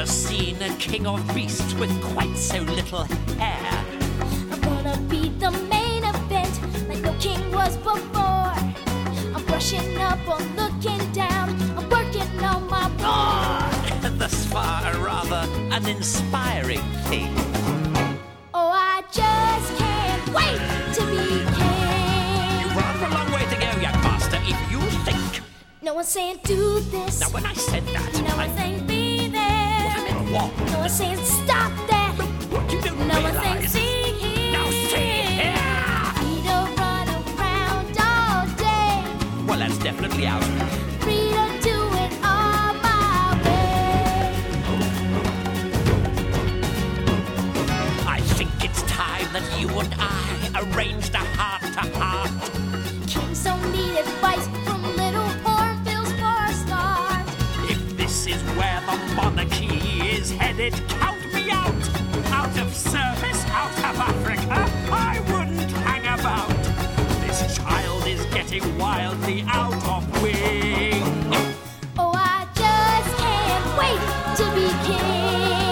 seen a king of beasts with quite so little hair. I'm gonna be the main event, like no king was before. I'm brushing up or looking down, I'm working on my roar. Thus far, a rather uninspiring thing. Oh, I just can't wait to be king. You've rather a long way to go, young master, if you think. No one's saying do this. Now, when I said that, No one's saying be there. I meant what? No one's saying stop that. What you don't No one's saying realise. see here. Now, see here. Free to run around all day. Well, that's definitely out. Free to do it all my way. I think it's time that you and I arranged a heart-to-heart. Kings don't need advice from little hornbills for a start. If this is where the monarchy is headed, count me out. Out of service, out of Africa, I wouldn't hang about. This child is getting wildly out of wing. Oh, I just can't wait to be king.